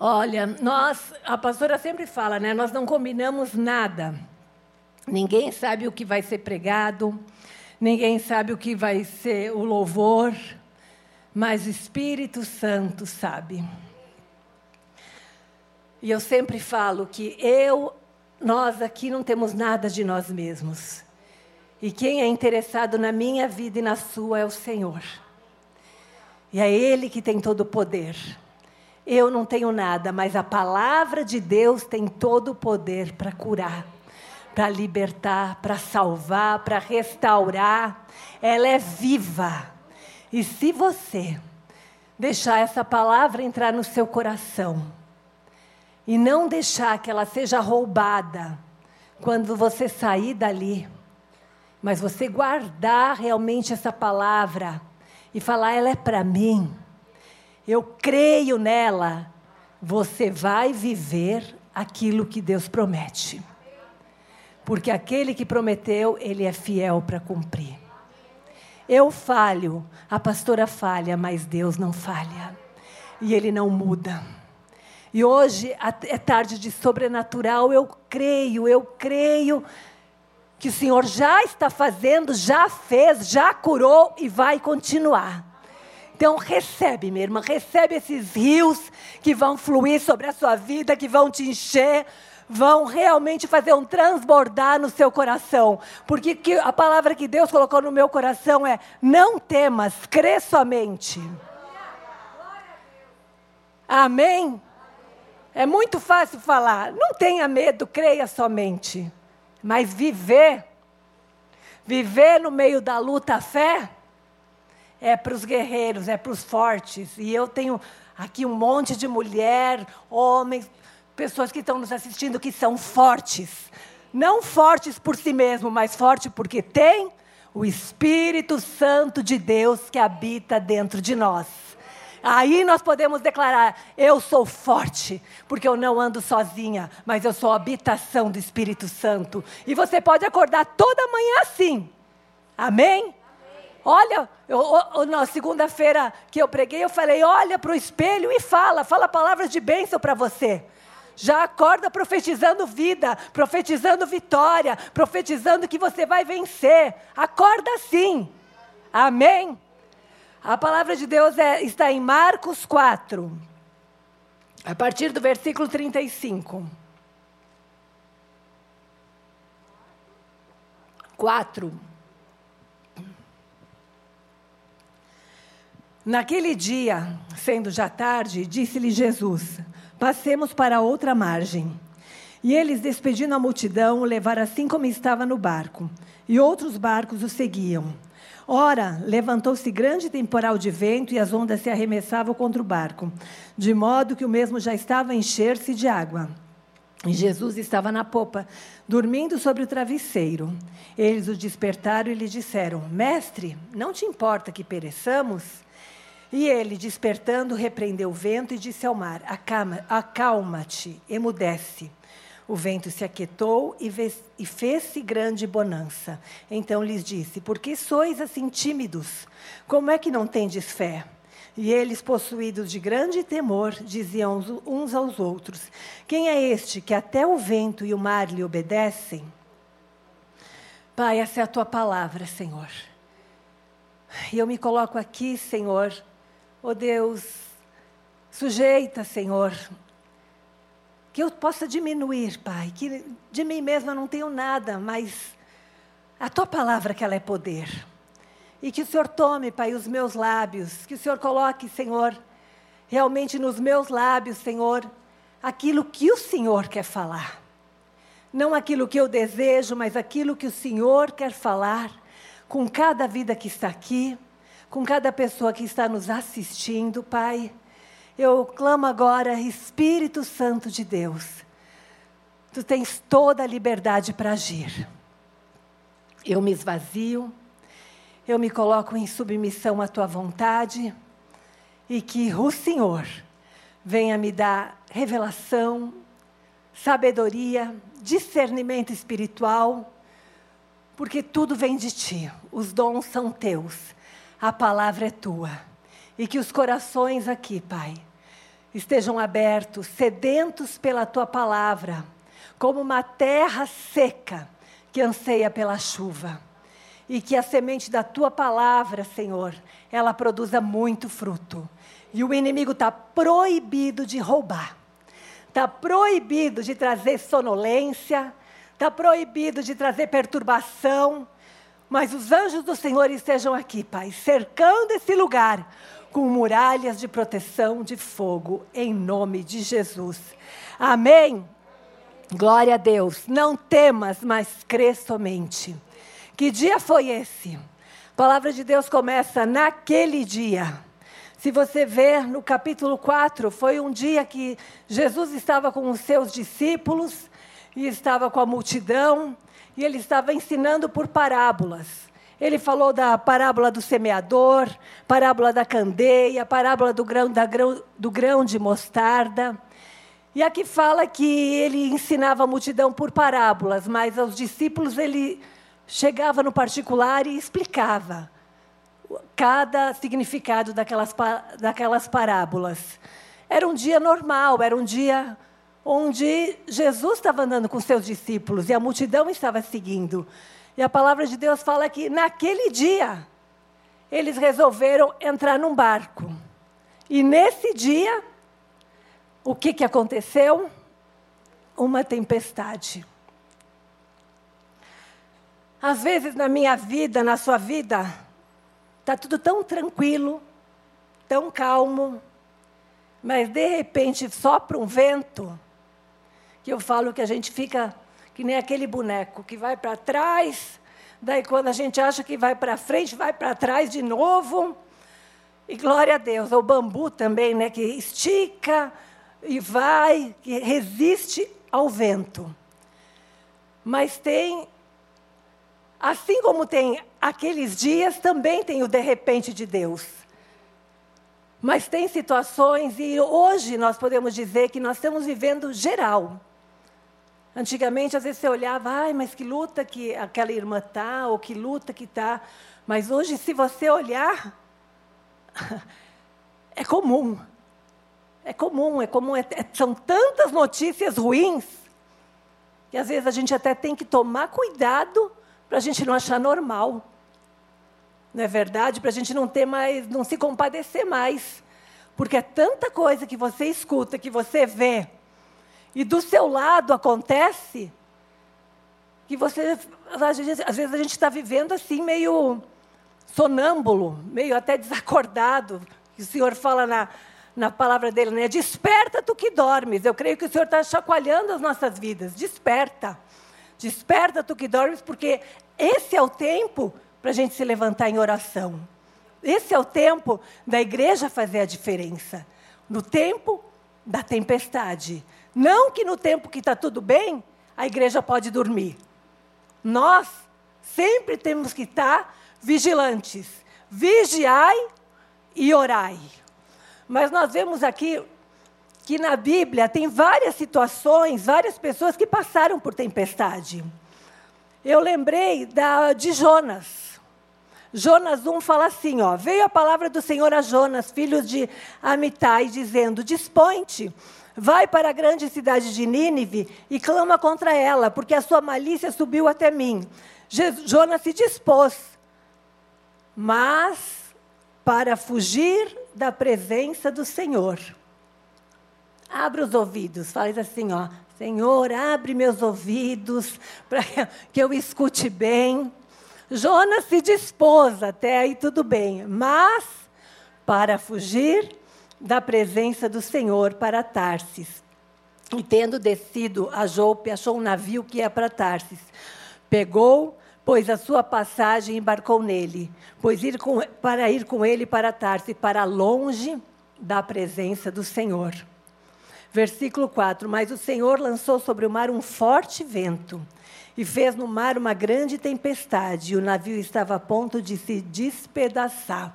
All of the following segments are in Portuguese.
Olha, a pastora sempre fala, né? Nós não combinamos nada. Ninguém sabe o que vai ser pregado, ninguém sabe o que vai ser o louvor, mas o Espírito Santo sabe. E eu sempre falo que nós aqui não temos nada de nós mesmos. E quem é interessado na minha vida e na sua é o Senhor. E é Ele que tem todo o poder. Eu não tenho nada, mas a palavra de Deus tem todo o poder para curar, para libertar, para salvar, para restaurar. Ela é viva. E se você deixar essa palavra entrar no seu coração e não deixar que ela seja roubada quando você sair dali, mas você guardar realmente essa palavra e falar, ela é para mim, eu creio nela, você vai viver aquilo que Deus promete. Porque aquele que prometeu, Ele é fiel para cumprir. Eu falho, a pastora falha, mas Deus não falha. E Ele não muda. E hoje é tarde de sobrenatural, eu creio que o Senhor já está fazendo, já fez, já curou e vai continuar. Então recebe, minha irmã, recebe esses rios que vão fluir sobre a sua vida, que vão te encher, vão realmente fazer um transbordar no seu coração. Porque a palavra que Deus colocou no meu coração é, não temas, crê somente. Amém? É muito fácil falar, não tenha medo, creia somente. Mas viver no meio da luta, a fé, é para os guerreiros, é para os fortes. E eu tenho aqui um monte de mulher, homens, pessoas que estão nos assistindo que são fortes. Não fortes por si mesmo, mas fortes porque tem o Espírito Santo de Deus que habita dentro de nós. Aí nós podemos declarar, eu sou forte, porque eu não ando sozinha, mas eu sou a habitação do Espírito Santo. E você pode acordar toda manhã assim. Amém? Olha, na segunda-feira que eu preguei, eu falei, olha para o espelho e fala palavras de bênção para você. Já acorda profetizando vida, profetizando vitória, profetizando que você vai vencer. Acorda sim. Amém? A palavra de Deus está em Marcos 4, a partir do versículo 35. 4. Naquele dia, sendo já tarde, disse-lhe Jesus, passemos para outra margem. E eles, despedindo a multidão, o levaram assim como estava no barco. E outros barcos o seguiam. Ora, levantou-se grande temporal de vento e as ondas se arremessavam contra o barco, de modo que o mesmo já estava a encher-se de água. E Jesus estava na popa, dormindo sobre o travesseiro. Eles o despertaram e lhe disseram, Mestre, não te importa que pereçamos? E ele, despertando, repreendeu o vento e disse ao mar, acalma-te, emudece. O vento se aquietou e fez-se grande bonança. Então lhes disse, por que sois assim tímidos? Como é que não tendes fé? E eles, possuídos de grande temor, diziam uns aos outros, quem é este que até o vento e o mar lhe obedecem? Pai, essa é a tua palavra, Senhor. E eu me coloco aqui, Senhor, ó Deus, sujeita, Senhor, que eu possa diminuir, Pai, que de mim mesma eu não tenho nada, mas a tua palavra que ela é poder. E que o Senhor tome, Pai, os meus lábios, que o Senhor coloque, Senhor, realmente nos meus lábios, Senhor, aquilo que o Senhor quer falar. Não aquilo que eu desejo, mas aquilo que o Senhor quer falar com cada vida que está aqui, com cada pessoa que está nos assistindo, Pai. Eu clamo agora, Espírito Santo de Deus, Tu tens toda a liberdade para agir. Eu me esvazio, eu me coloco em submissão à Tua vontade e que o Senhor venha me dar revelação, sabedoria, discernimento espiritual, porque tudo vem de Ti, os dons são Teus, a palavra é Tua. E que os corações aqui, Pai, estejam abertos, sedentos pela tua palavra, como uma terra seca que anseia pela chuva. E que a semente da tua palavra, Senhor, ela produza muito fruto. E o inimigo está proibido de roubar. Está proibido de trazer sonolência. Está proibido de trazer perturbação. Mas os anjos do Senhor estejam aqui, Pai, cercando esse lugar com muralhas de proteção de fogo, em nome de Jesus. Amém? Glória a Deus. Não temas, mas crê somente. Que dia foi esse? A palavra de Deus começa naquele dia. Se você ver no capítulo 4, foi um dia que Jesus estava com os seus discípulos e estava com a multidão e ele estava ensinando por parábolas. Ele falou da parábola do semeador, parábola da candeia, parábola do grão de mostarda. E aqui fala que ele ensinava a multidão por parábolas, mas aos discípulos ele chegava no particular e explicava cada significado daquelas parábolas. Era um dia normal, era um dia onde Jesus estava andando com seus discípulos e a multidão estava seguindo. E a palavra de Deus fala que naquele dia eles resolveram entrar num barco. E nesse dia, o que aconteceu? Uma tempestade. Às vezes na minha vida, na sua vida, está tudo tão tranquilo, tão calmo, mas de repente sopra um vento, que eu falo que a gente fica que nem aquele boneco, que vai para trás, daí quando a gente acha que vai para frente, vai para trás de novo. E glória a Deus, o bambu também, né, que estica e vai, que resiste ao vento. Mas tem... Assim como tem aqueles dias, também tem o de repente de Deus. Mas tem situações, e hoje nós podemos dizer que nós estamos vivendo geral. Antigamente, às vezes você olhava, ai, mas que luta que aquela irmã está, ou que luta que está. Mas hoje, se você olhar, é comum. É comum, são tantas notícias ruins, que às vezes a gente até tem que tomar cuidado para a gente não achar normal. Não é verdade? Para a gente não se compadecer mais. Porque é tanta coisa que você escuta, que você vê, e do seu lado acontece, que você, às vezes a gente está vivendo assim, meio sonâmbulo, meio até desacordado. O Senhor fala na palavra dele, né? Desperta tu que dormes. Eu creio que o Senhor está chacoalhando as nossas vidas. Desperta. Desperta tu que dormes, porque esse é o tempo para a gente se levantar em oração. Esse é o tempo da igreja fazer a diferença. No tempo da tempestade. Não que no tempo que está tudo bem, a igreja pode dormir. Nós sempre temos que estar vigilantes. Vigiai e orai. Mas nós vemos aqui que na Bíblia tem várias situações, várias pessoas que passaram por tempestade. Eu lembrei de Jonas. Jonas 1 fala assim, ó, veio a palavra do Senhor a Jonas, filho de Amitai, dizendo, dispõe-te, vai para a grande cidade de Nínive e clama contra ela, porque a sua malícia subiu até mim. Jonas se dispôs, mas para fugir da presença do Senhor. Abre os ouvidos, faz assim, ó. Senhor, abre meus ouvidos para que eu escute bem. Jonas se dispôs, até aí tudo bem. Mas, para fugir da presença do Senhor para Tarsis. E tendo descido a Jope, achou um navio que ia para Tarsis. Pegou, pôs a sua passagem e embarcou nele. Para ir com ele para Tarsis, para longe da presença do Senhor. Versículo 4, mas o Senhor lançou sobre o mar um forte vento e fez no mar uma grande tempestade, e o navio estava a ponto de se despedaçar.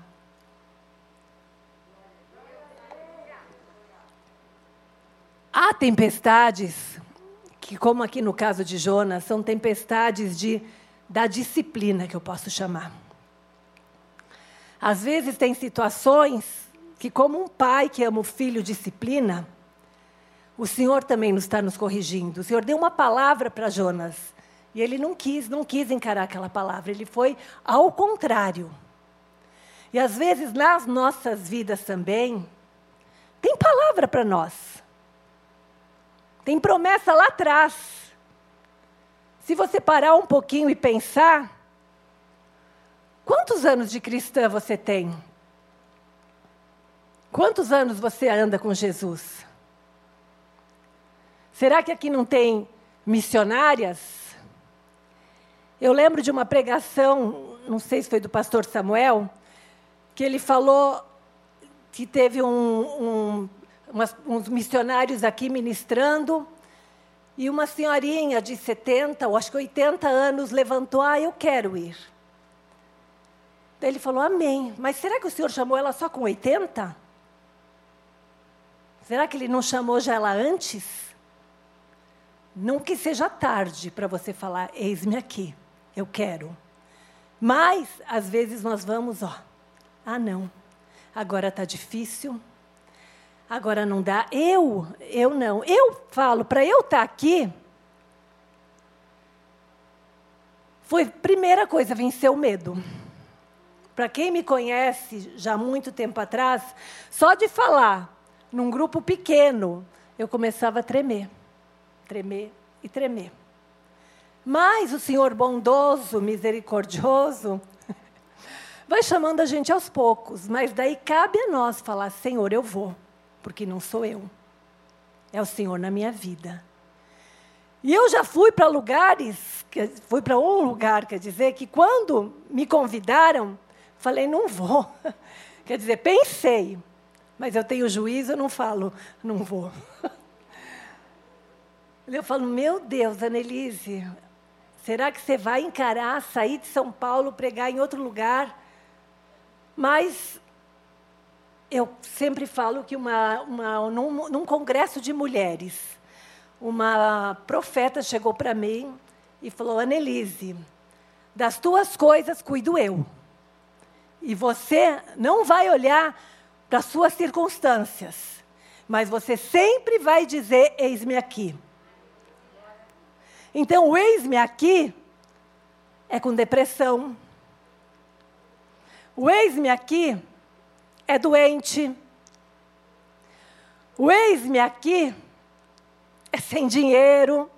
Há tempestades, que como aqui no caso de Jonas, são tempestades da disciplina, que eu posso chamar. Às vezes tem situações que como um pai que ama o filho disciplina, o Senhor também está nos corrigindo. O Senhor deu uma palavra para Jonas, e ele não quis encarar aquela palavra, ele foi ao contrário. E às vezes nas nossas vidas também, tem palavra para nós. Tem promessa lá atrás. Se você parar um pouquinho e pensar, quantos anos de cristã você tem? Quantos anos você anda com Jesus? Será que aqui não tem missionárias? Eu lembro de uma pregação, não sei se foi do pastor Samuel, que ele falou que teve uns missionários aqui ministrando, e uma senhorinha de 70, ou acho que 80 anos, levantou, eu quero ir. Daí ele falou, amém, mas será que o senhor chamou ela só com 80? Será que ele não chamou já ela antes? Não que seja tarde para você falar, eis-me aqui, eu quero. Mas, às vezes, nós vamos, não, agora está difícil, agora não dá. Eu não. Eu falo, para eu estar aqui, foi a primeira coisa, vencer o medo. Para quem me conhece já há muito tempo atrás, só de falar num grupo pequeno, eu começava a tremer e tremer. Mas o Senhor bondoso, misericordioso, vai chamando a gente aos poucos, mas daí cabe a nós falar, Senhor, eu vou, porque não sou eu, é o Senhor na minha vida. E eu já fui para lugares, fui para um lugar, quer dizer, que quando me convidaram, falei, não vou. Quer dizer, pensei, mas eu tenho juízo, eu não falo, não vou. Eu falo, meu Deus, Annelise, será que você vai encarar, sair de São Paulo, pregar em outro lugar? Mas eu sempre falo que num congresso de mulheres, uma profeta chegou para mim e falou, Annelise, das tuas coisas cuido eu. E você não vai olhar para as suas circunstâncias, mas você sempre vai dizer, eis-me aqui. Então, o eis-me aqui é com depressão. O eis-me aqui é doente. O eis-me aqui é sem dinheiro.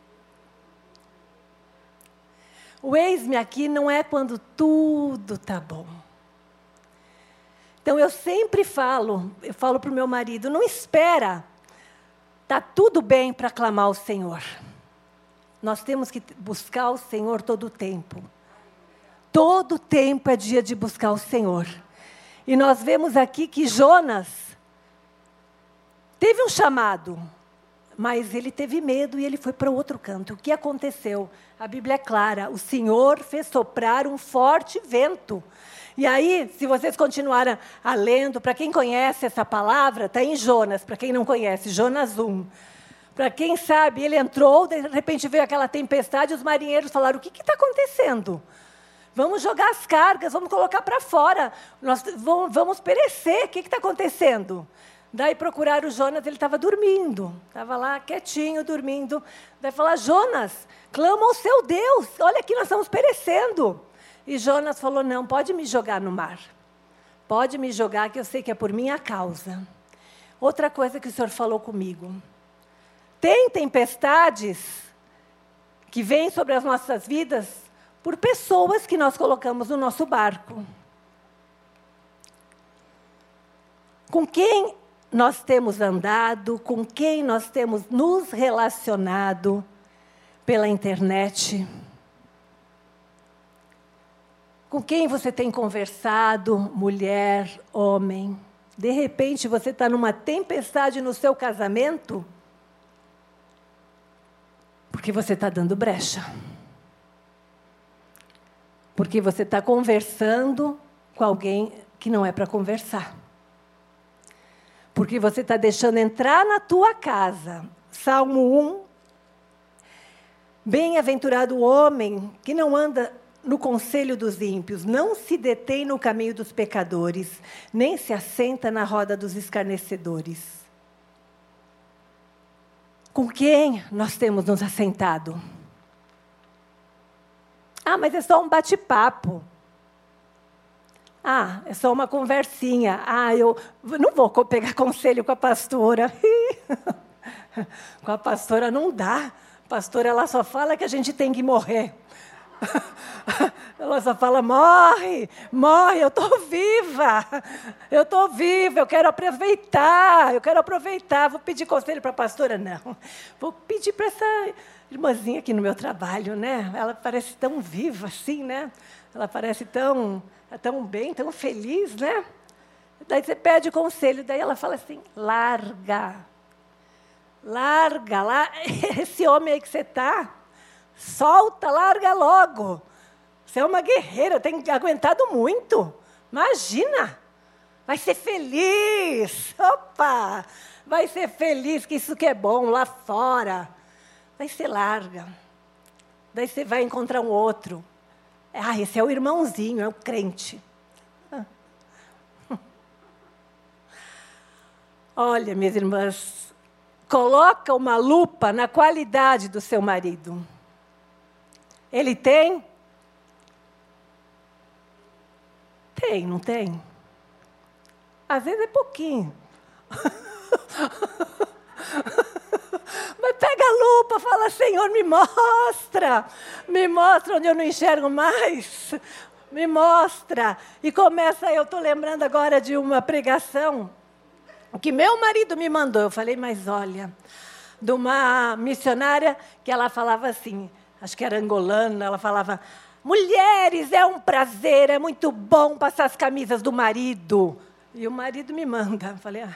O eis-me aqui não é quando tudo está bom. Então, eu sempre falo para o meu marido, não espera, está tudo bem para clamar ao Senhor. Nós temos que buscar o Senhor todo o tempo. Todo tempo é dia de buscar o Senhor. E nós vemos aqui que Jonas teve um chamado, mas ele teve medo e ele foi para outro canto. O que aconteceu? A Bíblia é clara, o Senhor fez soprar um forte vento. E aí, se vocês continuarem lendo, para quem conhece essa palavra, está em Jonas, para quem não conhece, Jonas 1. Para quem sabe, ele entrou, de repente veio aquela tempestade, os marinheiros falaram, o que está acontecendo? Vamos jogar as cargas, vamos colocar para fora, nós vamos perecer, o que está acontecendo? Daí procuraram o Jonas, ele estava dormindo, estava lá quietinho, dormindo. Daí falaram, Jonas, clama ao seu Deus, olha aqui, nós estamos perecendo. E Jonas falou, não, pode me jogar no mar. Pode me jogar, que eu sei que é por minha causa. Outra coisa que o Senhor falou comigo. Tem tempestades que vêm sobre as nossas vidas por pessoas que nós colocamos no nosso barco. Com quem nós temos andado, com quem nós temos nos relacionado pela internet. Com quem você tem conversado, mulher, homem. De repente, você está numa tempestade no seu casamento, porque você está dando brecha. Porque você está conversando com alguém que não é para conversar. Porque você está deixando entrar na tua casa. Salmo 1. Bem-aventurado o homem que não anda no conselho dos ímpios, não se detém no caminho dos pecadores, nem se assenta na roda dos escarnecedores. Com quem nós temos nos assentado? Ah, mas é só um bate-papo. Ah, é só uma conversinha. Ah, eu não vou pegar conselho com a pastora. Com a pastora não dá. A pastora, ela só fala que a gente tem que morrer. Ela só fala, morre, morre, eu estou viva, eu quero aproveitar, vou pedir conselho para a pastora? Não, vou pedir para essa irmãzinha aqui no meu trabalho, né? Ela parece tão viva assim, né? Ela parece tão bem, tão feliz, né? Daí você pede conselho, daí ela fala assim, larga, esse homem aí que você está, solta, larga logo. Você é uma guerreira, tem aguentado muito. Imagina, vai ser feliz. Opa, vai ser feliz, que isso que é bom lá fora. Daí você larga. Daí você vai encontrar um outro. Ah, esse é o irmãozinho, é o crente. Olha, minhas irmãs, coloca uma lupa na qualidade do seu marido. Ele tem? Tem, não tem? Às vezes é pouquinho. Mas pega a lupa, fala, Senhor, me mostra onde eu não enxergo mais, me mostra. E começa, eu estou lembrando agora de uma pregação que meu marido me mandou. Eu falei, mas olha, de uma missionária que ela falava assim, acho que era angolana, ela falava, mulheres, é um prazer, é muito bom passar as camisas do marido. E o marido me manda. Eu falei,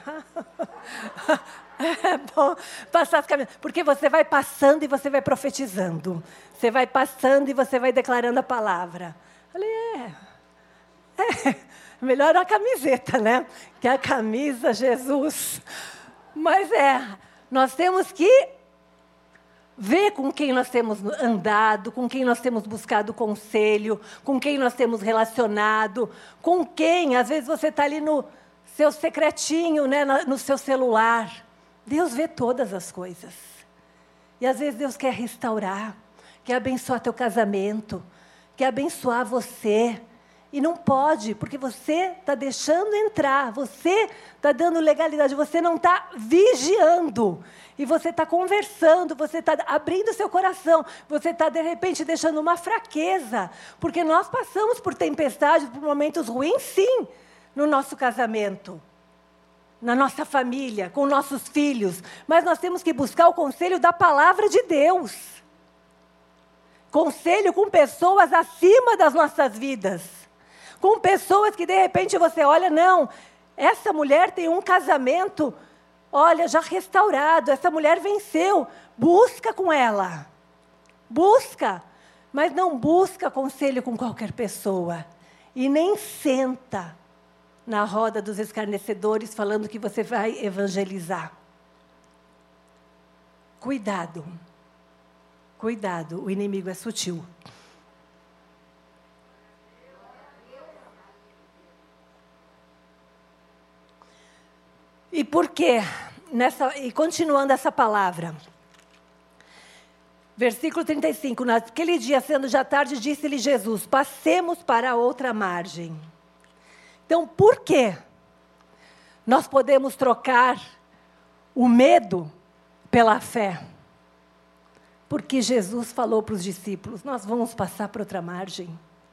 é bom passar as camisas. Porque você vai passando e você vai profetizando. Você vai passando e você vai declarando a palavra. Eu falei, melhor a camiseta, né? Que a camisa, Jesus. Mas nós temos que ver com quem nós temos andado, com quem nós temos buscado conselho, com quem nós temos relacionado, com quem, às vezes você está ali no seu secretinho, né, no seu celular. Deus vê todas as coisas. E às vezes Deus quer restaurar, quer abençoar teu casamento, quer abençoar você. E não pode, porque você está deixando entrar, você está dando legalidade, você não está vigiando. E você está conversando, você está abrindo seu coração, você está, de repente, deixando uma fraqueza. Porque nós passamos por tempestades, por momentos ruins, sim, no nosso casamento, na nossa família, com nossos filhos. Mas nós temos que buscar o conselho da palavra de Deus. Conselho com pessoas acima das nossas vidas. Com pessoas que, de repente, você olha, não, essa mulher tem um casamento, olha, já restaurado, essa mulher venceu. Busca com ela. Busca. Mas não busca conselho com qualquer pessoa. E nem senta na roda dos escarnecedores falando que você vai evangelizar. Cuidado. Cuidado, o inimigo é sutil. E por quê? E continuando essa palavra. Versículo 35. Naquele dia, sendo já tarde, disse-lhe Jesus, passemos para a outra margem. Então, por quê? Nós podemos trocar o medo pela fé. Porque Jesus falou para os discípulos, nós vamos passar para outra margem.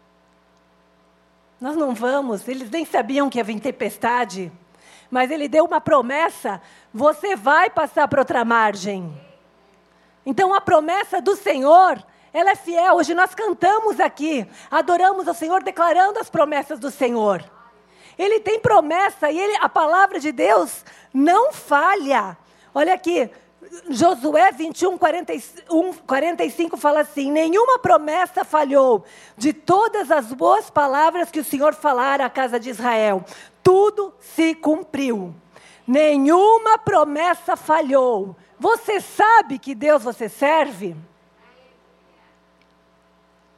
Nós não vamos, eles nem sabiam que ia vir tempestade. Mas ele deu uma promessa, você vai passar para outra margem. Então a promessa do Senhor, ela é fiel. Hoje nós cantamos aqui, adoramos ao Senhor declarando as promessas do Senhor. Ele tem promessa e a palavra de Deus não falha. Olha aqui, Josué 21, 45 fala assim, nenhuma promessa falhou de todas as boas palavras que o Senhor falara à casa de Israel. Tudo se cumpriu. Nenhuma promessa falhou. Você sabe que Deus você serve?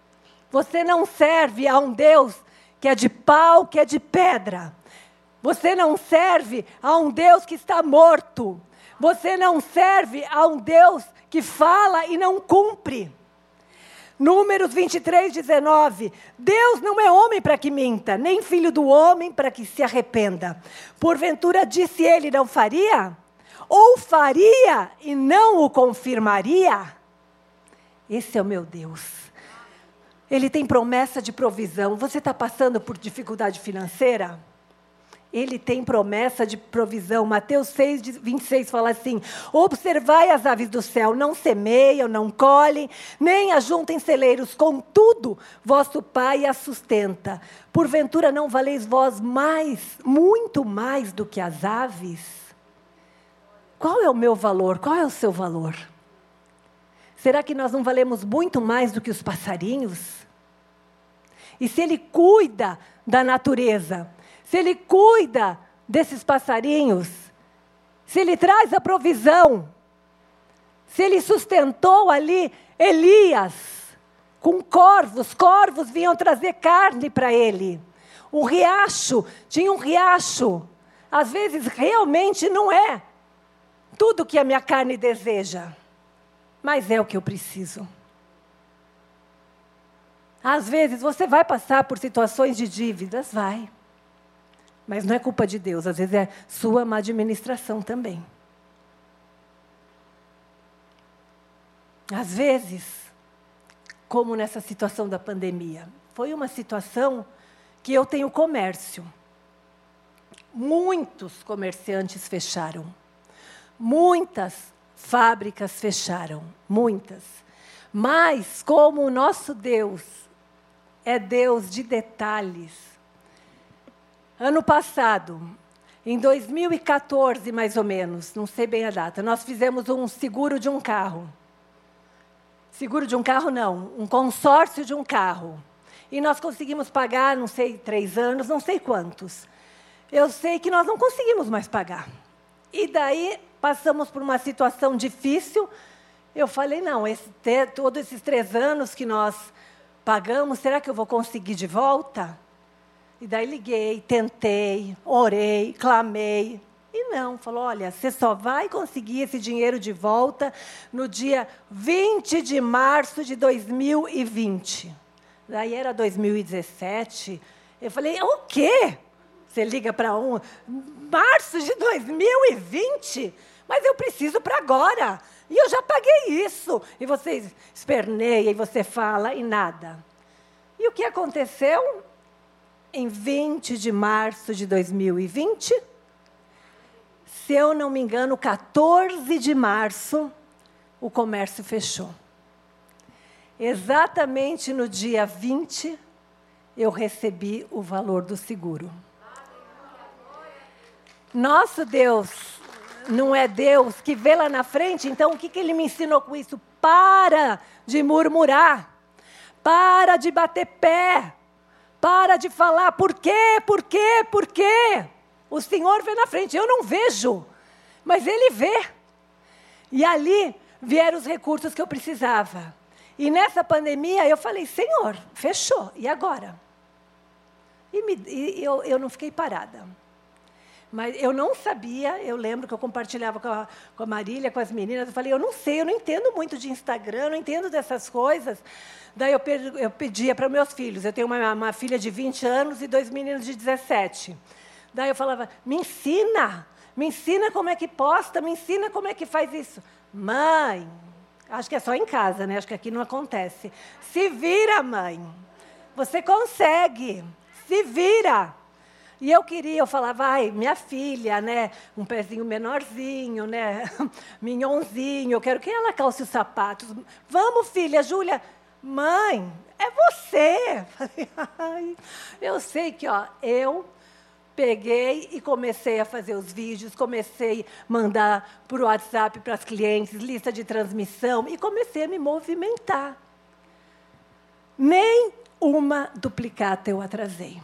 Você não serve a um Deus que é de pau, que é de pedra. Você não serve a um Deus que está morto. Você não serve a um Deus que fala e não cumpre. Números 23, 19. Deus não é homem para que minta, nem filho do homem para que se arrependa. Porventura disse ele, não faria? Ou faria e não o confirmaria? Esse é o meu Deus. Ele tem promessa de provisão. Você está passando por dificuldade financeira? Ele tem promessa de provisão. Mateus 6, 26 fala assim: observai as aves do céu, não semeiam, não colhem, nem ajuntem celeiros, contudo, vosso Pai as sustenta. Porventura não valeis vós mais, muito mais do que as aves? Qual é o meu valor? Qual é o seu valor? Será que nós não valemos muito mais do que os passarinhos? E se Ele cuida da natureza, se Ele cuida desses passarinhos, se Ele traz a provisão, se Ele sustentou ali Elias com corvos vinham trazer carne para ele. Um riacho, tinha um riacho. Às vezes realmente não é tudo que a minha carne deseja, mas é o que eu preciso. Às vezes você vai passar por situações de dívidas, vai. Mas não é culpa de Deus, às vezes é sua má administração também. Às vezes, como nessa situação da pandemia, foi uma situação que eu tenho comércio. Muitos comerciantes fecharam. Muitas fábricas fecharam, muitas. Mas como o nosso Deus é Deus de detalhes, ano passado, em 2014 mais ou menos, não sei bem a data, nós fizemos um seguro de um carro. Seguro de um carro não, um consórcio de um carro. E nós conseguimos pagar, não sei, 3 anos, não sei quantos. Eu sei que nós não conseguimos mais pagar. E daí passamos por uma situação difícil. Eu falei, não, todos esses 3 anos que nós pagamos, será que eu vou conseguir de volta? E daí liguei, tentei, orei, clamei. E não, falou, olha, você só vai conseguir esse dinheiro de volta no dia 20 de março de 2020. Daí era 2017. Eu falei, o quê? Você liga para março de 2020? Mas eu preciso para agora. E eu já paguei isso. E você esperneia, e você fala, e nada. E o que aconteceu? Em 20 de março de 2020, se eu não me engano, 14 de março, o comércio fechou. Exatamente no dia 20, eu recebi o valor do seguro. Nosso Deus não é Deus que vê lá na frente, então o que Ele me ensinou com isso? Para de murmurar, para de bater pé, para de falar, por quê, por quê, por quê? O Senhor vê na frente, eu não vejo, mas Ele vê. E ali vieram os recursos que eu precisava. E nessa pandemia eu falei, Senhor, fechou, e agora? E eu não fiquei parada. Mas eu não sabia, eu lembro que eu compartilhava com a Marília, com as meninas, eu falei, eu não sei, eu não entendo muito de Instagram, eu não entendo dessas coisas. Daí eu pedia para meus filhos, eu tenho uma filha de 20 anos e 2 meninos de 17. Daí eu falava, me ensina como é que posta, me ensina como é que faz isso. Mãe, acho que é só em casa, né? Acho que aqui não acontece. Se vira, mãe, você consegue, se vira. E eu falava, ai, minha filha, né, um pezinho menorzinho, né, minhonzinho, eu quero que ela calce os sapatos. Vamos, filha, Júlia. Mãe, é você. Ai, eu sei que, eu peguei e comecei a fazer os vídeos, comecei a mandar por WhatsApp para as clientes, lista de transmissão, e comecei a me movimentar. Nem uma duplicata eu atrasei.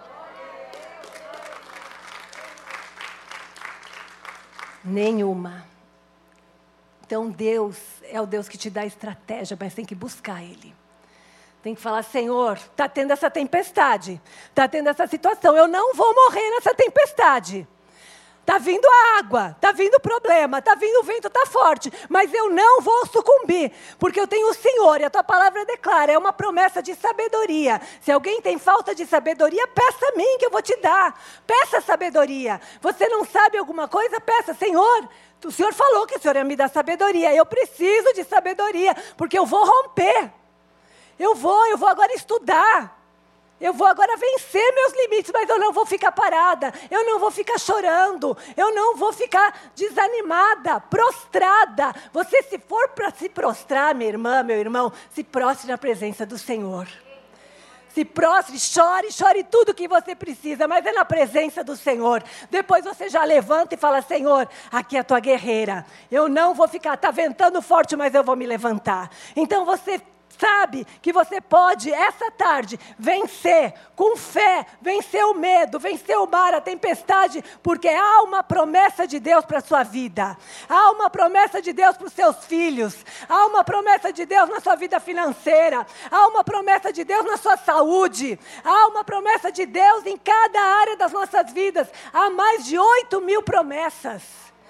Nenhuma. Então, Deus é o Deus que te dá estratégia, mas tem que buscar Ele. Tem que falar, Senhor, está tendo essa tempestade, está tendo essa situação, eu não vou morrer nessa tempestade. Está vindo a água, está vindo o problema, está vindo o vento, está forte, mas eu não vou sucumbir, porque eu tenho o Senhor e a tua palavra declara, é uma promessa de sabedoria. Se alguém tem falta de sabedoria, peça a mim que eu vou te dar. Peça sabedoria. Você não sabe alguma coisa? Peça, Senhor, o Senhor falou que o Senhor ia me dar sabedoria, eu preciso de sabedoria, porque eu vou romper. Eu vou agora estudar. Eu vou agora vencer meus limites, mas eu não vou ficar parada, eu não vou ficar chorando, eu não vou ficar desanimada, prostrada. Você, se for para se prostrar, minha irmã, meu irmão, se prostre na presença do Senhor. Se prostre, chore tudo o que você precisa, mas é na presença do Senhor. Depois você já levanta e fala, Senhor, aqui é a tua guerreira. Eu não vou ficar, está ventando forte, mas eu vou me levantar. Então você sabe que você pode, essa tarde, vencer com fé, vencer o medo, vencer o mar, a tempestade, porque há uma promessa de Deus para a sua vida. Há uma promessa de Deus para os seus filhos. Há uma promessa de Deus na sua vida financeira. Há uma promessa de Deus na sua saúde. Há uma promessa de Deus em cada área das nossas vidas. Há mais de 8.000 promessas.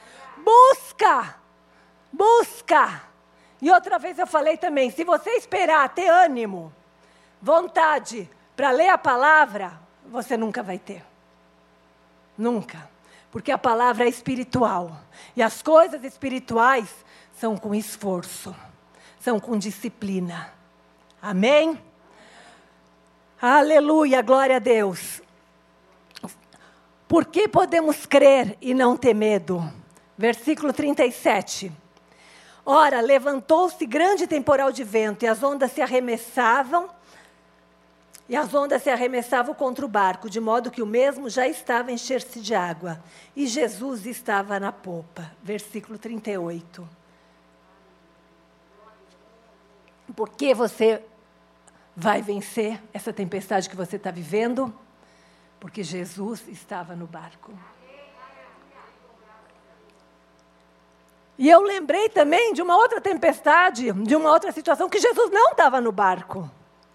Busca. E outra vez eu falei também, se você esperar ter ânimo, vontade para ler a palavra, você nunca vai ter. Nunca. Porque a palavra é espiritual. E as coisas espirituais são com esforço, são com disciplina. Amém? Aleluia, glória a Deus. Por que podemos crer e não ter medo? Versículo 37. Ora, levantou-se grande temporal de vento, e as ondas se arremessavam contra o barco, de modo que o mesmo já estava a encher-se de água. E Jesus estava na popa. Versículo 38. Por que você vai vencer essa tempestade que você está vivendo? Porque Jesus estava no barco. E eu lembrei também de uma outra tempestade, de uma outra situação, que Jesus não estava no barco.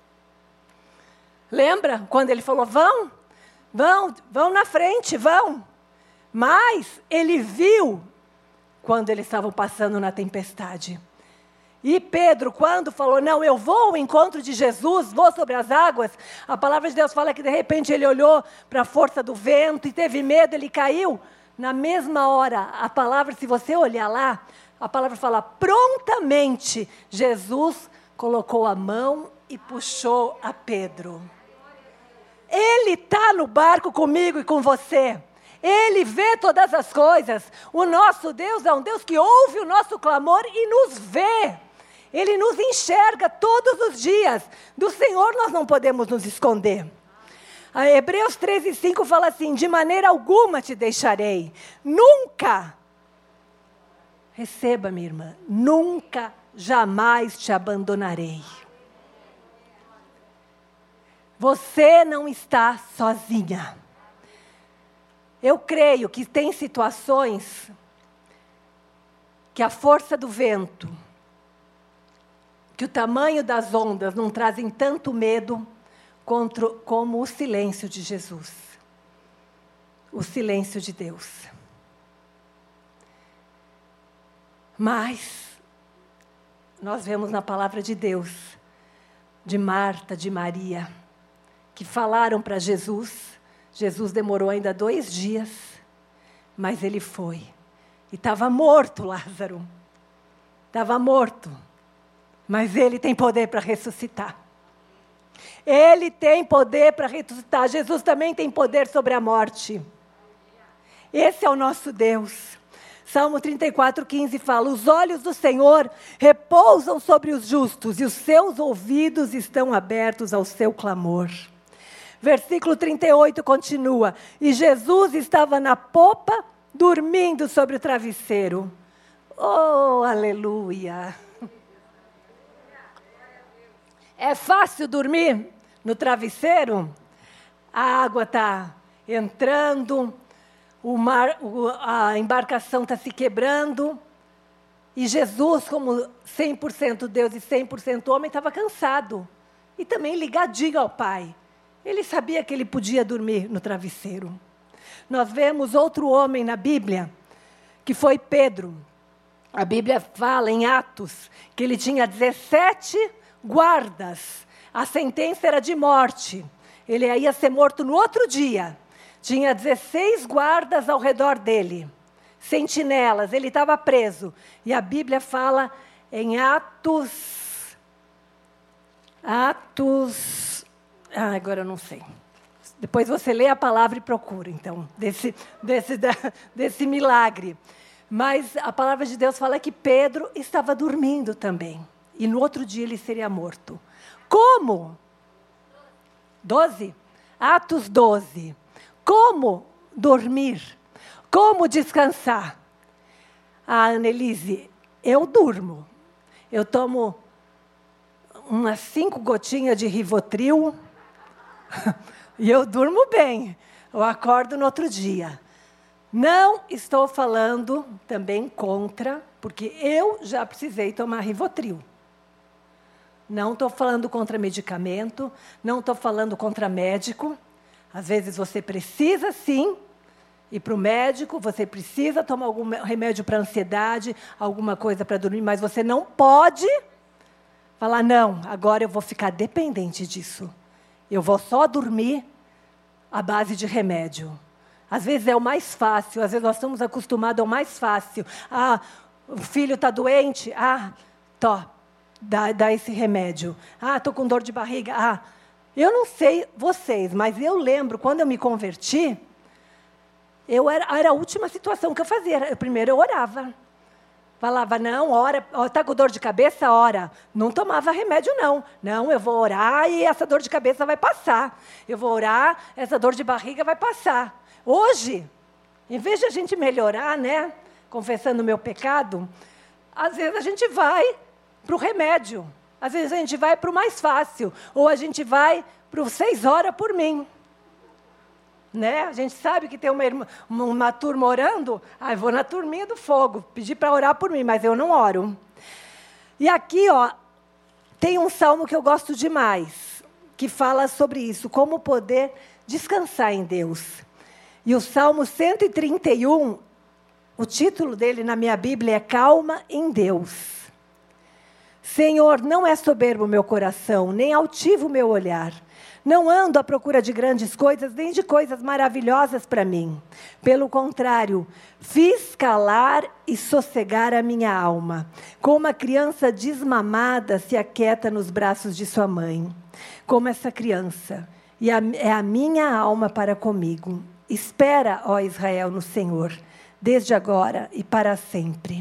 Lembra quando ele falou, vão na frente, vão. Mas ele viu quando eles estavam passando na tempestade. E Pedro, quando falou, não, eu vou ao encontro de Jesus, vou sobre as águas, a palavra de Deus fala que de repente ele olhou para a força do vento e teve medo, ele caiu. Na mesma hora, a palavra, se você olhar lá, a palavra fala, prontamente, Jesus colocou a mão e puxou a Pedro. Ele está no barco comigo e com você. Ele vê todas as coisas. O nosso Deus é um Deus que ouve o nosso clamor e nos vê. Ele nos enxerga todos os dias. Do Senhor nós não podemos nos esconder. A Hebreus 13:5 fala assim, de maneira alguma te deixarei. Nunca, receba minha irmã, nunca, jamais te abandonarei. Você não está sozinha. Eu creio que tem situações que a força do vento, que o tamanho das ondas não trazem tanto medo como o silêncio de Jesus. O silêncio de Deus. Mas nós vemos na palavra de Deus, de Marta, de Maria, que falaram para Jesus. Jesus demorou ainda 2 dias, mas ele foi. E estava morto Lázaro. Estava morto. Mas ele tem poder para ressuscitar. Ele tem poder para ressuscitar. Jesus também tem poder sobre a morte. Esse é o nosso Deus. Salmo 34:15 fala, os olhos do Senhor repousam sobre os justos, e os seus ouvidos estão abertos ao seu clamor. Versículo 38 continua, e Jesus estava na popa, dormindo sobre o travesseiro. Oh, aleluia! É fácil dormir no travesseiro? A água está entrando, a embarcação está se quebrando, e Jesus, como 100% Deus e 100% homem, estava cansado. e também ligadinho ao Pai. Ele sabia que ele podia dormir no travesseiro. Nós vemos outro homem na Bíblia, que foi Pedro. A Bíblia fala em Atos que ele tinha 17 guardas. A sentença era de morte. Ele ia ser morto no outro dia. Tinha 16 guardas ao redor dele. Sentinelas, ele estava preso. E a Bíblia fala em Atos... agora eu não sei. Depois você lê a palavra e procura, então, desse milagre. Mas a palavra de Deus fala que Pedro estava dormindo também. E no outro dia ele seria morto. Como? 12? Atos 12. Como dormir? Como descansar? Annelise, eu durmo. Eu tomo umas 5 gotinhas de Rivotril e eu durmo bem. Eu acordo no outro dia. Não estou falando também contra, porque eu já precisei tomar Rivotril. Não estou falando contra medicamento, não estou falando contra médico. Às vezes você precisa, sim, ir para o médico, você precisa tomar algum remédio para ansiedade, alguma coisa para dormir, mas você não pode falar, não, agora eu vou ficar dependente disso. Eu vou só dormir à base de remédio. Às vezes é o mais fácil, às vezes nós estamos acostumados ao mais fácil. O filho está doente, dá esse remédio. Estou com dor de barriga. Eu não sei vocês, mas eu lembro, quando eu me converti, era a última situação que eu fazia. Primeiro eu orava. Falava, não, ora, está com dor de cabeça, ora. Não tomava remédio, não. Não, eu vou orar e essa dor de cabeça vai passar. Eu vou orar, essa dor de barriga vai passar. Hoje, em vez de a gente melhorar, né, confessando o meu pecado, às vezes a gente vai para o remédio. Às vezes a gente vai para o mais fácil. Ou a gente vai para o 6 horas por mim. Né? A gente sabe que tem uma turma orando. Eu vou na turminha do fogo, pedir para orar por mim, mas eu não oro. E aqui, tem um salmo que eu gosto demais, que fala sobre isso, como poder descansar em Deus. E o Salmo 131, o título dele na minha Bíblia é Calma em Deus. Senhor, não é soberbo o meu coração, nem altivo o meu olhar. Não ando à procura de grandes coisas, nem de coisas maravilhosas para mim. Pelo contrário, fiz calar e sossegar a minha alma. Como uma criança desmamada se aquieta nos braços de sua mãe. Como essa criança. E é a minha alma para comigo. Espera, ó Israel, no Senhor, desde agora e para sempre.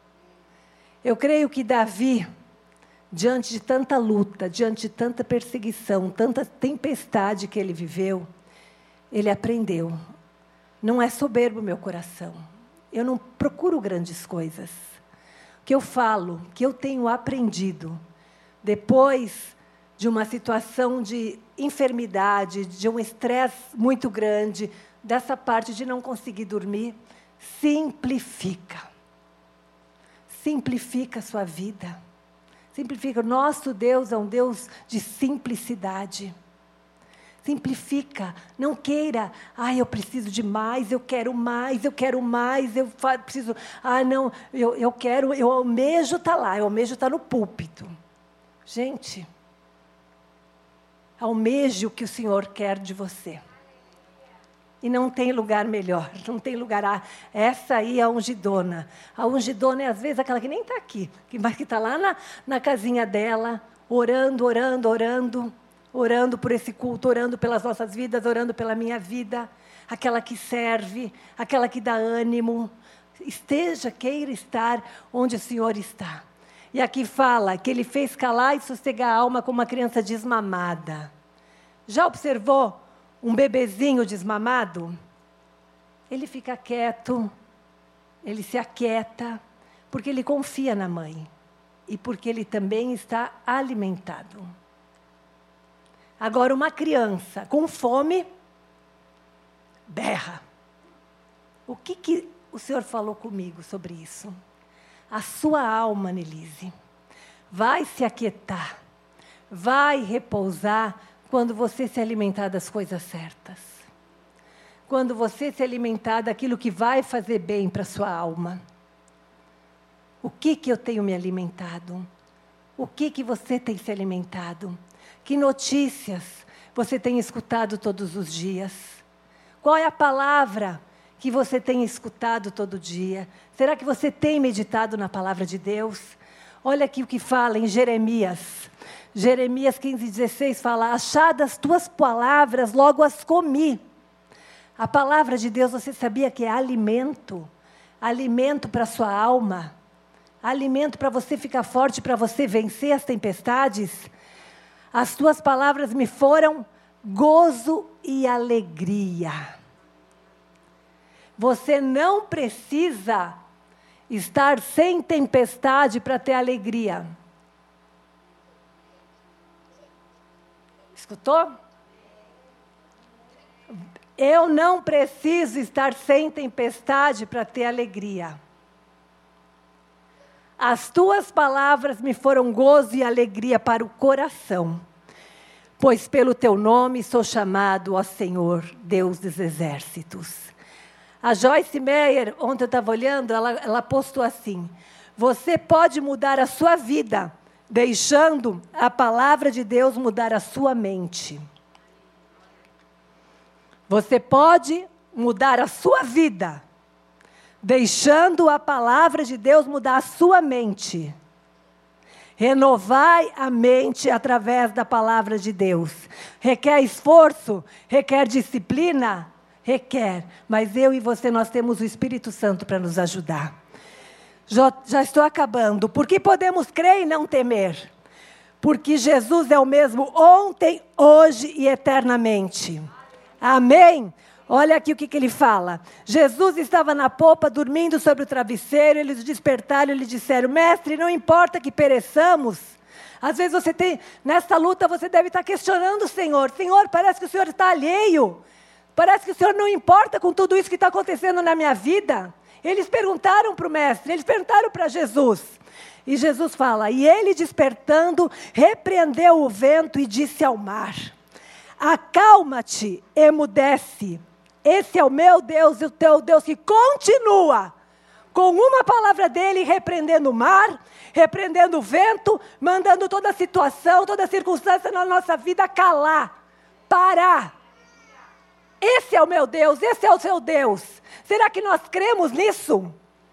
Eu creio que Davi, diante de tanta luta, diante de tanta perseguição, tanta tempestade que ele viveu, ele aprendeu. Não é soberbo o meu coração. Eu não procuro grandes coisas. O que eu falo, que eu tenho aprendido, depois de uma situação de enfermidade, de um estresse muito grande, dessa parte de não conseguir dormir, simplifica. Simplifica a sua vida. Simplifica. Nosso Deus é um Deus de simplicidade. Simplifica. Não queira, eu preciso de mais, eu quero mais, eu quero mais, eu preciso, não, eu quero, eu almejo estar lá, eu almejo estar no púlpito. Gente, almeje o que o Senhor quer de você. E não tem lugar melhor, não tem lugar. Essa aí é a ungidona. A ungidona é, às vezes, aquela que nem está aqui, mas que está lá na casinha dela, orando por esse culto, orando pelas nossas vidas, orando pela minha vida. Aquela que serve, aquela que dá ânimo. Queira estar onde o Senhor está. E aqui fala que ele fez calar e sossegar a alma como uma criança desmamada. Já observou um bebezinho desmamado? Ele fica quieto, ele se aquieta, porque ele confia na mãe. E porque ele também está alimentado. Agora, uma criança com fome, berra. O que o Senhor falou comigo sobre isso? A sua alma, Annelise, vai se aquietar, vai repousar quando você se alimentar das coisas certas. Quando você se alimentar daquilo que vai fazer bem para a sua alma. O que eu tenho me alimentado? O que você tem se alimentado? Que notícias você tem escutado todos os dias? Qual é a palavra que você tem escutado todo dia? Será que você tem meditado na palavra de Deus? Olha aqui o que fala em Jeremias. Jeremias 15:16 fala: achadas tuas palavras, logo as comi. A palavra de Deus, você sabia que é alimento? Alimento para a sua alma. Alimento para você ficar forte, para você vencer as tempestades. As tuas palavras me foram gozo e alegria. Você não precisa estar sem tempestade para ter alegria. Escutou? Eu não preciso estar sem tempestade para ter alegria. As tuas palavras me foram gozo e alegria para o coração, pois pelo teu nome sou chamado, ó Senhor, Deus dos exércitos. A Joyce Meyer, ontem eu estava olhando, ela postou assim: você pode mudar a sua vida, deixando a palavra de Deus mudar a sua mente. Você pode mudar a sua vida, deixando a palavra de Deus mudar a sua mente. Renovai a mente através da palavra de Deus. Requer esforço, requer disciplina, requer. Mas eu e você, nós temos o Espírito Santo para nos ajudar. Já estou acabando. Por que podemos crer e não temer? Porque Jesus é o mesmo ontem, hoje e eternamente. Amém? Olha aqui o que ele fala. Jesus estava na popa, dormindo sobre o travesseiro. Eles despertaram e lhe disseram: mestre, não importa que pereçamos. Às vezes você tem, nessa luta você deve estar questionando o Senhor. Senhor, parece que o Senhor está alheio. Parece que o Senhor não importa com tudo isso que está acontecendo na minha vida. Eles perguntaram para o mestre, eles perguntaram para Jesus. E Jesus fala: e ele despertando, repreendeu o vento e disse ao mar: acalma-te, emudece. Esse é o meu Deus e o teu Deus, que continua com uma palavra dele repreendendo o mar, repreendendo o vento, mandando toda a situação, toda a circunstância na nossa vida calar, parar. Esse é o meu Deus, esse é o seu Deus. Será que nós cremos nisso?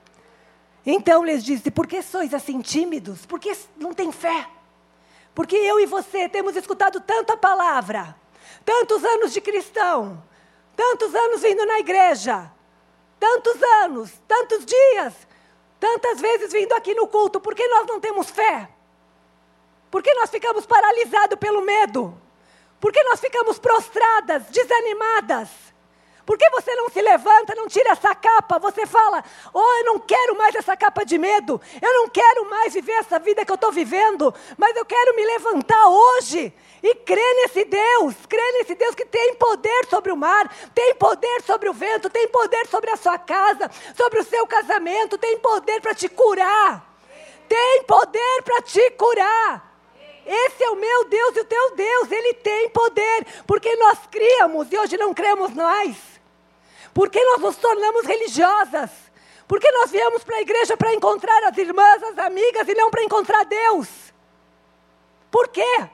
Então lhes disse: por que sois assim tímidos? Por que não tem fé? Porque eu e você temos escutado tanta palavra, tantos anos de cristão, tantos anos vindo na igreja, tantos anos, tantos dias, tantas vezes vindo aqui no culto. Por que nós não temos fé? Por que nós ficamos paralisados pelo medo? Por que nós ficamos prostradas, desanimadas? Por que você não se levanta, não tira essa capa? Você fala: oh, eu não quero mais essa capa de medo. Eu não quero mais viver essa vida que eu estou vivendo. Mas eu quero me levantar hoje e crer nesse Deus. Crer nesse Deus que tem poder sobre o mar, tem poder sobre o vento, tem poder sobre a sua casa, sobre o seu casamento, tem poder para te curar. Tem poder para te curar. Esse é o meu Deus e o teu Deus. Ele tem poder. Porque nós criamos e hoje não cremos mais. Porque nós nos tornamos religiosas. Porque nós viemos para a igreja para encontrar as irmãs, as amigas e não para encontrar Deus. Por quê?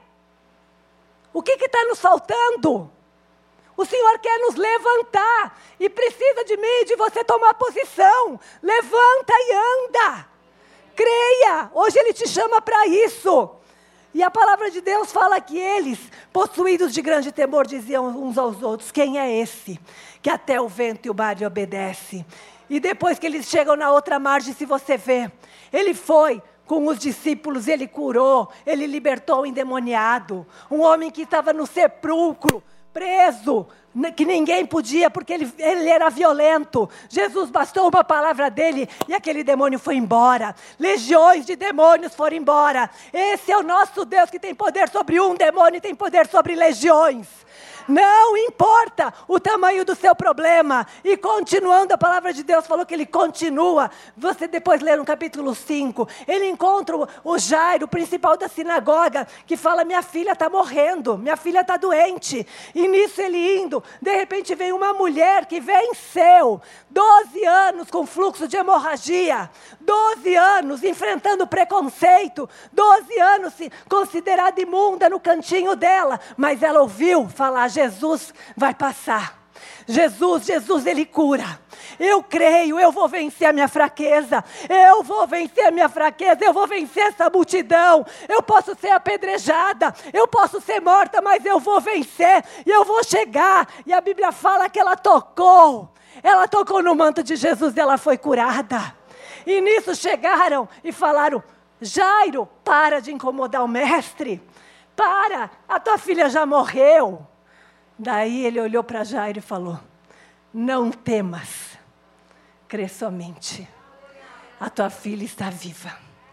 O que está nos faltando? O Senhor quer nos levantar. E precisa de mim e de você tomar posição. Levanta e anda. Creia. Hoje Ele te chama para isso. E a palavra de Deus fala que eles, possuídos de grande temor, diziam uns aos outros: quem é esse que até o vento e o mar lhe obedece? E depois que eles chegam na outra margem, se você vê, ele foi com os discípulos, ele curou, ele libertou o endemoniado, um homem que estava no sepulcro, preso, que ninguém podia, porque ele era violento. Jesus bastou uma palavra dele e aquele demônio foi embora. Legiões de demônios foram embora. Esse é o nosso Deus, que tem poder sobre um demônio e tem poder sobre legiões. Não importa o tamanho do seu problema. E continuando, a palavra de Deus falou que ele continua. Você depois lê no capítulo 5. Ele encontra o Jairo, o principal da sinagoga, que fala, minha filha está morrendo, minha filha está doente. E nisso ele indo, de repente vem uma mulher que venceu 12 anos com fluxo de hemorragia, 12 anos enfrentando preconceito, 12 anos considerada imunda no cantinho dela, mas ela ouviu falar, Jesus vai passar. Jesus, ele cura. Eu creio, eu vou vencer a minha fraqueza. Eu vou vencer a minha fraqueza. Eu vou vencer essa multidão. Eu posso ser apedrejada. Eu posso ser morta, mas eu vou vencer. E eu vou chegar. E a Bíblia fala que ela tocou. Ela tocou no manto de Jesus e ela foi curada. E nisso chegaram e falaram, Jairo, para de incomodar o mestre. Para, a tua filha já morreu. Daí ele olhou para Jairo e falou, não temas, crê somente, a tua filha está viva.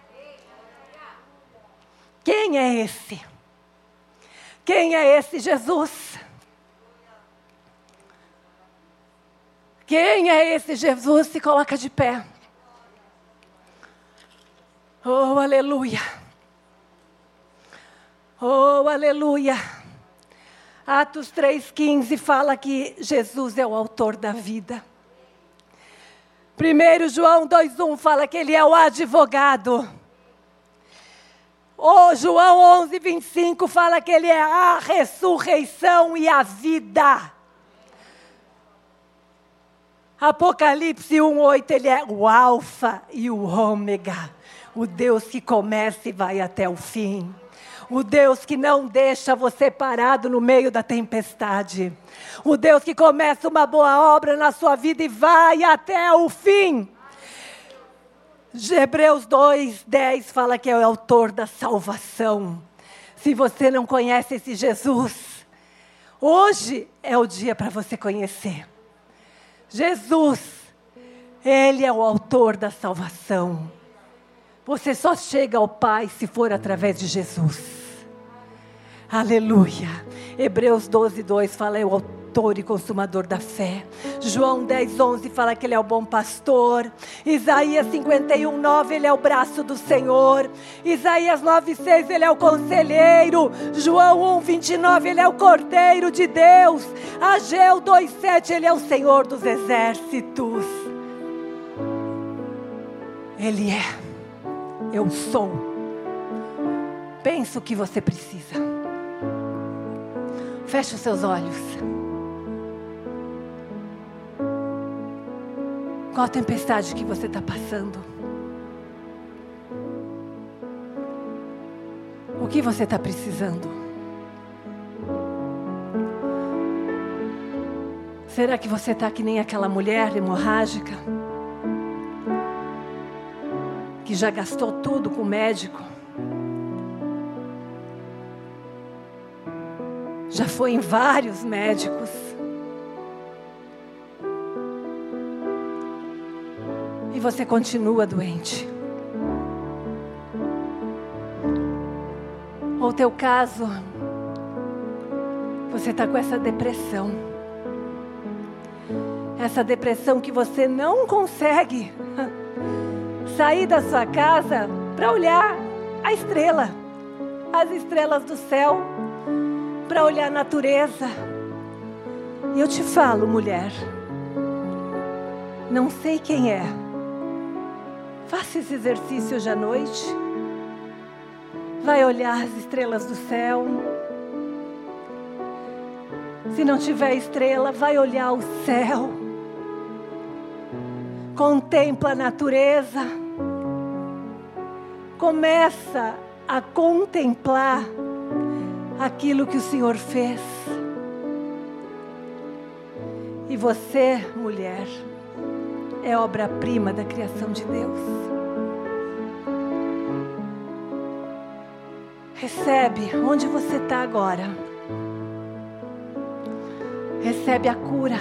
Quem é esse? Quem é esse Jesus? Quem é esse Jesus? Se coloca de pé. Oh, aleluia. Oh, aleluia. Atos 3,15 fala que Jesus é o autor da vida. 1 João 2,1 fala que ele é o advogado. João 11,25 fala que ele é a ressurreição e a vida. Apocalipse 1,8, ele é o alfa e o ômega. O Deus que começa e vai até o fim. O Deus que não deixa você parado no meio da tempestade. O Deus que começa uma boa obra na sua vida e vai até o fim. Hebreus 2,10 fala que é o autor da salvação. Se você não conhece esse Jesus, hoje é o dia para você conhecer. Jesus, Ele é o autor da salvação. Você só chega ao Pai se for através de Jesus. Aleluia. Hebreus 12,2 fala, é o autor e consumador da fé. João 10,11 fala que ele é o bom pastor. Isaías 51,9, ele é o braço do Senhor. Isaías 9,6, ele é o conselheiro. João 1,29, ele é o cordeiro de Deus. Ageu 2,7, ele é o Senhor dos exércitos. Ele é. Eu sou. Pensa o que você precisa. Feche os seus olhos. Qual a tempestade que você está passando? O que você está precisando? Será que você está que nem aquela mulher hemorrágica? Que já gastou tudo com o médico? Já foi em vários médicos. E você continua doente. Ou o teu caso, você está com essa depressão. Essa depressão que você não consegue sair da sua casa para olhar a estrela, as estrelas do céu, para olhar a natureza. E eu te falo, mulher, não sei quem é, faça esse exercício hoje à noite, vai olhar as estrelas do céu. Se não tiver estrela, vai olhar o céu, contempla a natureza, começa a contemplar aquilo que o Senhor fez. E você, mulher, é obra-prima da criação de Deus. Recebe onde você está agora. Recebe a cura.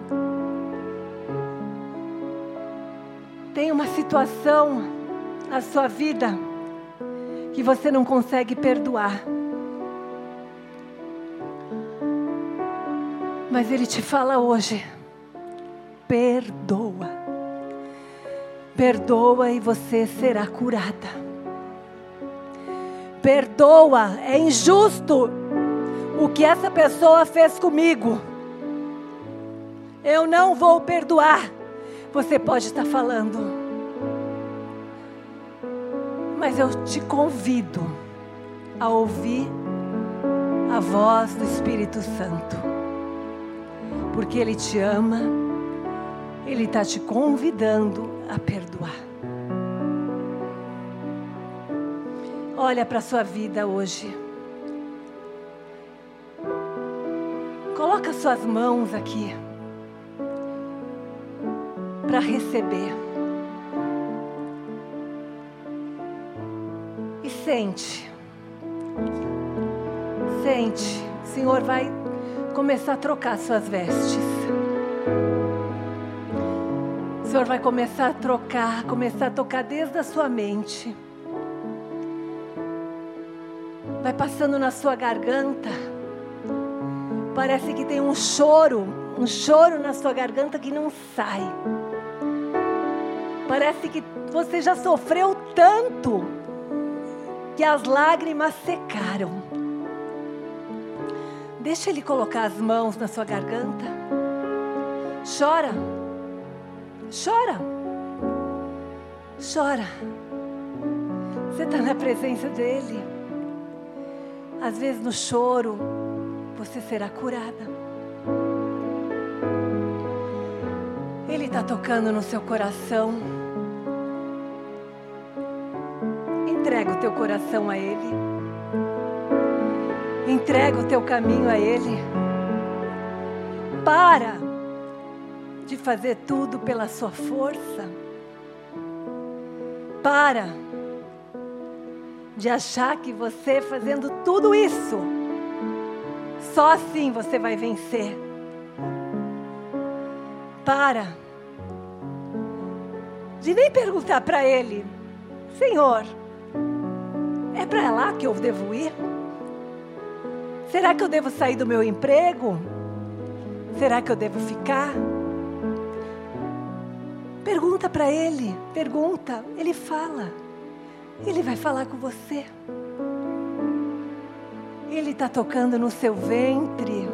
Tem uma situação na sua vida que você não consegue perdoar. Mas Ele te fala hoje: perdoa. Perdoa e você será curada. Perdoa, é injusto o que essa pessoa fez comigo. Eu não vou perdoar. Você pode estar falando, mas eu te convido a ouvir a voz do Espírito Santo, porque Ele te ama, Ele está te convidando a perdoar. Olha para a sua vida hoje. Coloca suas mãos aqui para receber. E sente. Sente. O Senhor vai começar a trocar suas vestes. O Senhor vai começar a trocar, começar a tocar desde a sua mente. Vai passando na sua garganta. Parece que tem um choro na sua garganta que não sai. Parece que você já sofreu tanto que as lágrimas secaram. Deixa Ele colocar as mãos na sua garganta. Chora. Chora. Chora. Você está na presença dEle. Às vezes no choro você será curada. Ele está tocando no seu coração. Entrega o teu coração a Ele. Entrega o teu caminho a Ele. Para de fazer tudo pela sua força. Para de achar que você fazendo tudo isso, só assim você vai vencer. Para de nem perguntar para Ele: Senhor, é para lá que eu devo ir? Será que eu devo sair do meu emprego? Será que eu devo ficar? Pergunta para Ele, pergunta, Ele fala. Ele vai falar com você. Ele está tocando no seu ventre.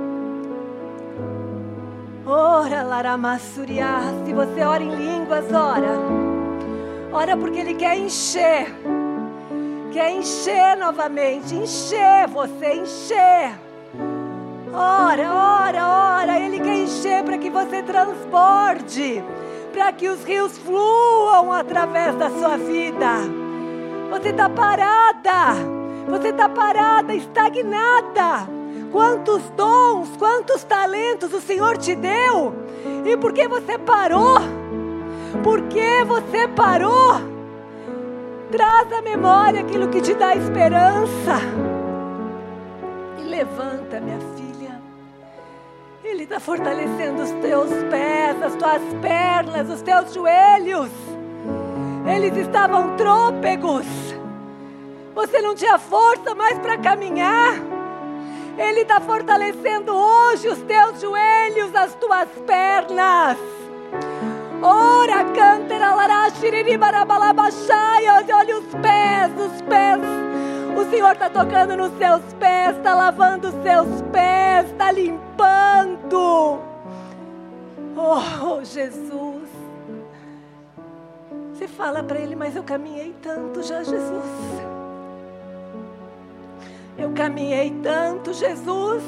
Ora, Laramassuriá. Se você ora em línguas, ora. Ora porque Ele quer encher. Quer encher novamente. Encher você, encher. Ora, ora, ora. Ele quer encher para que você transborde. Para que os rios fluam através da sua vida. Você está parada. Você está parada, estagnada. Quantos dons, quantos talentos o Senhor te deu. E por que você parou? Por que você parou? Traz à memória aquilo que te dá esperança. E levanta, minha filha. Ele está fortalecendo os teus pés, as tuas pernas, os teus joelhos. Eles estavam trôpegos. Você não tinha força mais para caminhar. Ele está fortalecendo hoje os teus joelhos, as tuas pernas. Ora, cantera, larachiriri, barabalabachai. Olha os pés. O Senhor está tocando nos seus pés, está lavando os seus pés, está limpando. Oh, Jesus. Você fala para Ele: mas eu caminhei tanto já, Jesus. Eu caminhei tanto, Jesus.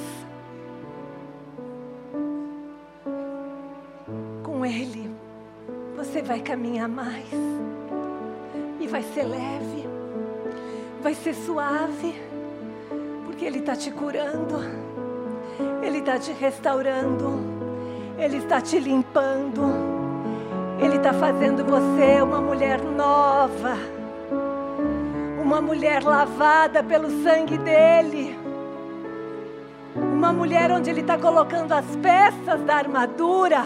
Com Ele, você vai caminhar mais. E vai ser leve. Vai ser suave. Porque Ele está te curando. Ele está te restaurando. Ele está te limpando. Ele está fazendo você uma mulher nova. Uma mulher lavada pelo sangue dEle. Uma mulher onde Ele está colocando as peças da armadura.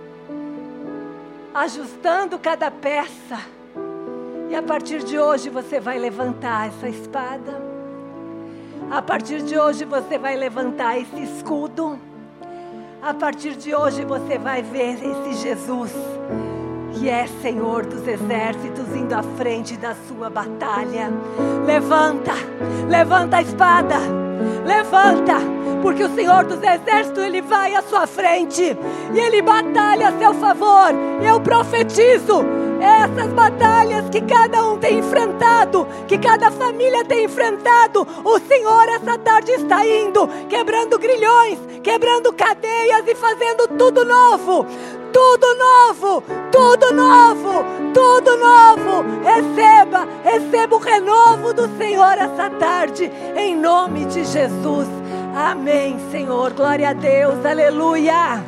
Ajustando cada peça. E a partir de hoje você vai levantar essa espada. A partir de hoje você vai levantar esse escudo. A partir de hoje você vai ver esse Jesus, que é Senhor dos exércitos, indo à frente da sua batalha. Levanta, levanta a espada, levanta, porque o Senhor dos exércitos, Ele vai à sua frente, e Ele batalha a seu favor. Eu profetizo, essas batalhas que cada um tem enfrentado, que cada família tem enfrentado, o Senhor essa tarde está indo, quebrando grilhões, quebrando cadeias e fazendo tudo novo. Tudo novo, tudo novo, tudo novo. Receba o renovo do Senhor essa tarde, em nome de Jesus. Amém, Senhor, glória a Deus, aleluia.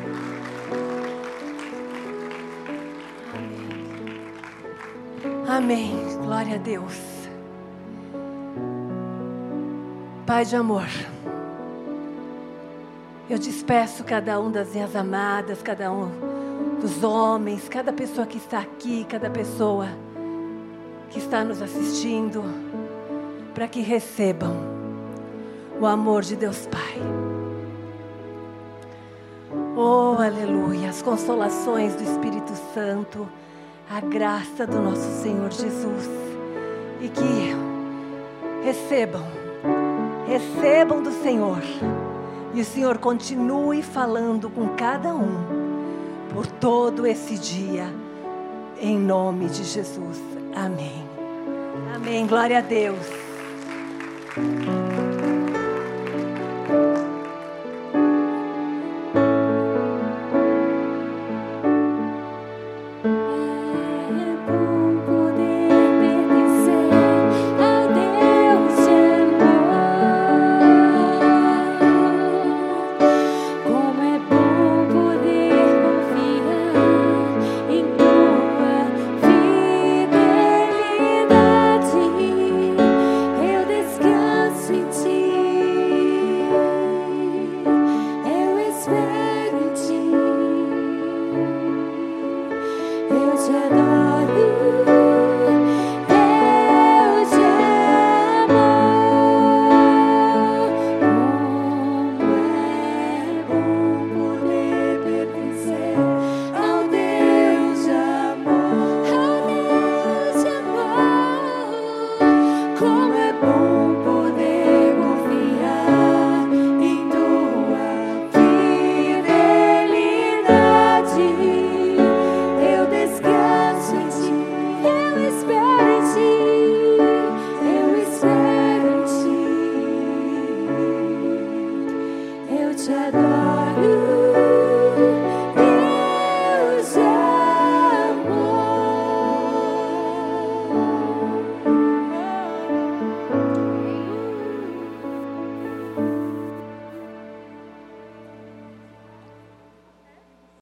Amém, glória a Deus. Pai de amor, eu despeço cada um das minhas amadas, cada um dos homens, cada pessoa que está aqui, cada pessoa que está nos assistindo, para que recebam o amor de Deus Pai. Oh, aleluia, as consolações do Espírito Santo, a graça do nosso Senhor Jesus, e que recebam do Senhor, e o Senhor continue falando com cada um, por todo esse dia, em nome de Jesus. Amém. Amém, glória a Deus.